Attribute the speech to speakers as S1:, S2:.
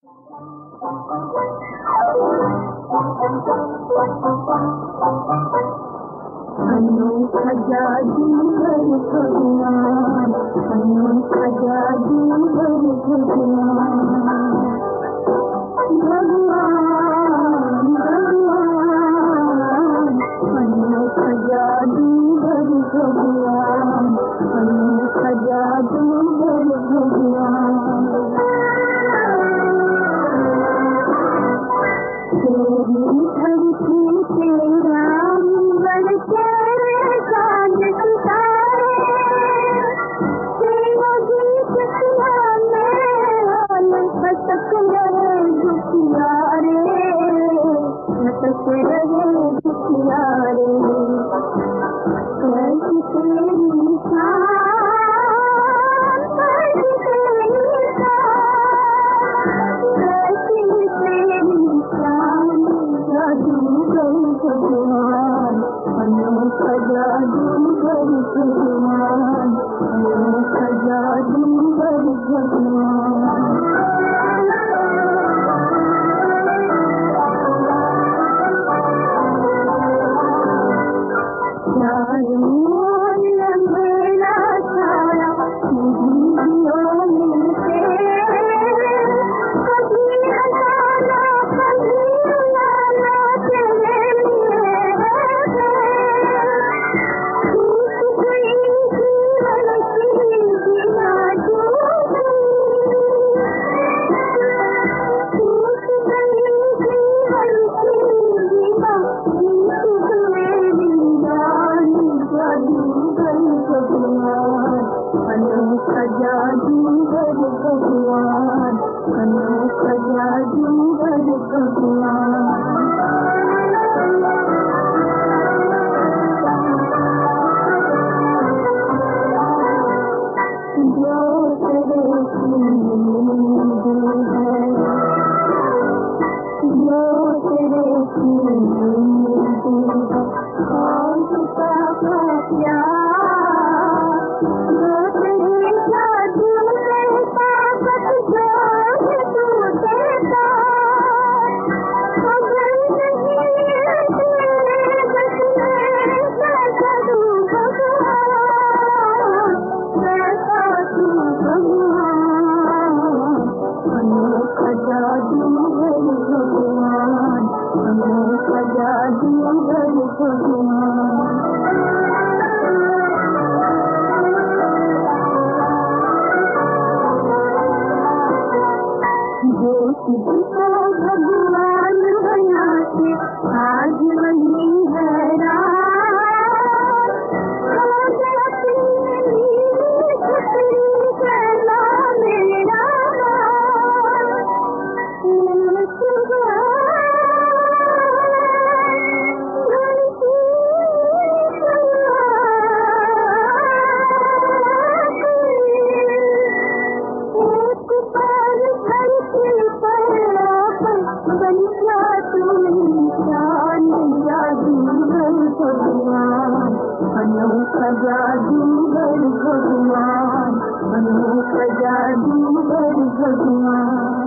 S1: अनोखा जादूगर भगवान, अनोखा जादूगर भगवान, भगवान भगवान, अनोखा जादूगर भगवान, अनोखा जादूगर भगवान। तेरी धरती तेरा अंबर तेरे चांद सितारे, तेरा गीत सुनाने वाले भटक रहे दुखियारे, भटक रहे दुखियारे। कैसी तेरी शान, कैसी तेरी शान, कैसी तेरी शान, जादूगर भगवान, अनोखा जादूगर भगवान, अनोखा जादूगर भगवान। मेरा सारा जिंदगियों में से कभी हंसाना कभी रुलाना तेरे लिए है। टूट गई जीवन की बिना टूट गई जीवन की बिना टूट मेरी जान, जादूगर भगवान, अनोखा जादूगर भगवान, अनोखा जादूगर भगवान। जो तेरे की नींद है, जो तेरे की नींद है, और उसका प्यार, जो तेरे जादू से ताकत जो है तू देता, अगर नहीं तेरे बस में कैसा तू भगवान, कैसा तू भगवान, अनोखा जादूगर भगवान, अनोखा जादूगर भगवान। जो तुझको भगवान बनाते आज वही हैरान, खोज अपनी छतरी कहना मेरा भगवान, अनोखा जादूगर भगवान, अनोखा जादूगर भगवान।